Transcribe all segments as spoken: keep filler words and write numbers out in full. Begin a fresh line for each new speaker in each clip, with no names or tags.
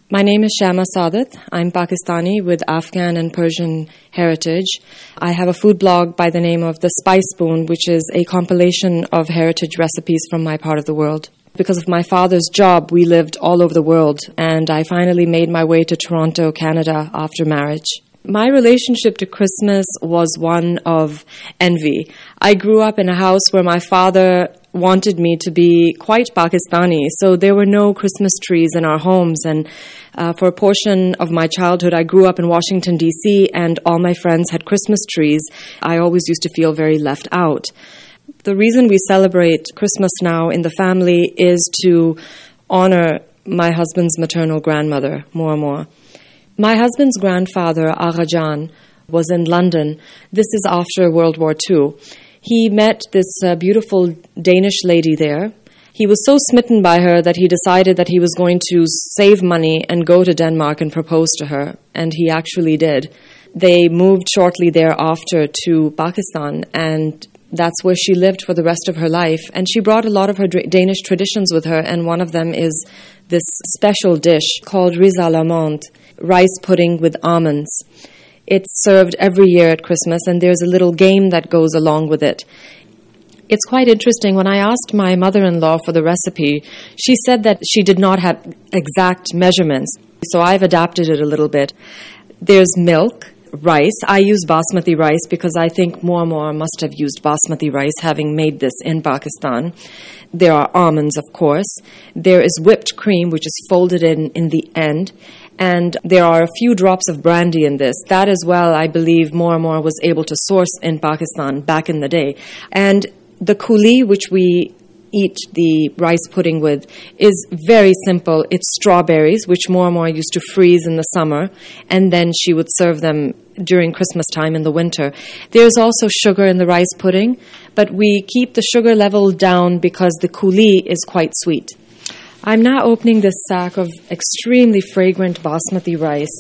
My name is Shama Saadat. I'm Pakistani with Afghan and Persian heritage. I have a food blog by the name of The Spice Spoon, which is a compilation of heritage recipes from my part of the world. Because of my father's job, we lived all over the world, and I finally made my way to Toronto, Canada, after marriage. My relationship to Christmas was one of envy. I grew up in a house where my father wanted me to be quite Pakistani, so there were no Christmas trees in our homes. And uh, for a portion of my childhood, I grew up in Washington, D C, and all my friends had Christmas trees. I always used to feel very left out. The reason we celebrate Christmas now in the family is to honor my husband's maternal grandmother, more and more. My husband's grandfather, Agha Jan, was in London. This is after World War Two. He met this uh, beautiful Danish lady there. He was so smitten by her that he decided that he was going to save money and go to Denmark and propose to her, and he actually did. They moved shortly thereafter to Pakistan, and that's where she lived for the rest of her life. And she brought a lot of her Danish traditions with her, and one of them is this special dish called Ris à l'amande, rice pudding with almonds. It's served every year at Christmas, and there's a little game that goes along with it. It's quite interesting. When I asked my mother-in-law for the recipe, she said that she did not have exact measurements, so I've adapted it a little bit. There's milk, rice. I use basmati rice because I think more and more must have used basmati rice, having made this in Pakistan. There are almonds, of course. There is whipped cream, which is folded in in the end. And there are a few drops of brandy in this. That as well, I believe, more and more was able to source in Pakistan back in the day. And the coulis, which we eat the rice pudding with, is very simple. It's strawberries, which more and more used to freeze in the summer, and then she would serve them during Christmas time in the winter. There's also sugar in the rice pudding, but we keep the sugar level down because the coulis is quite sweet. I'm now opening this sack of extremely fragrant basmati rice.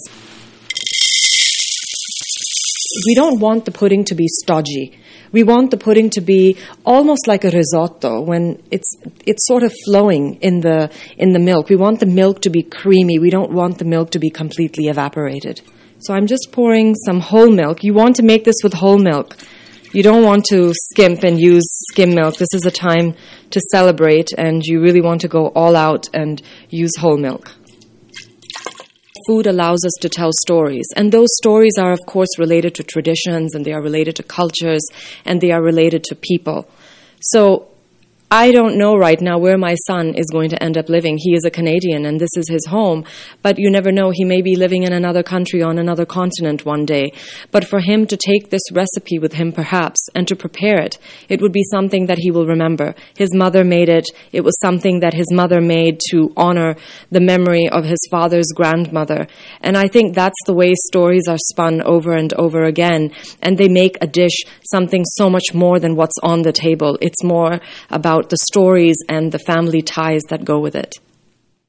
We don't want the pudding to be stodgy. We want the pudding to be almost like a risotto when it's it's sort of flowing in the in the milk. We want the milk to be creamy. We don't want the milk to be completely evaporated. So I'm just pouring some whole milk. You want to make this with whole milk. You don't want to skimp and use skim milk. This is a time to celebrate, and you really want to go all out and use whole milk. Food allows us to tell stories, and those stories are, of course, related to traditions, and they are related to cultures, and they are related to people. So I don't know right now where my son is going to end up living. He is a Canadian, and this is his home, but you never know. He may be living in another country on another continent one day. But for him to take this recipe with him, perhaps, and to prepare it, it would be something that he will remember. His mother made it. It was something that his mother made to honor the memory of his father's grandmother. And I think that's the way stories are spun over and over again, and they make a dish something so much more than what's on the table. It's more about the stories and the family ties that go with it.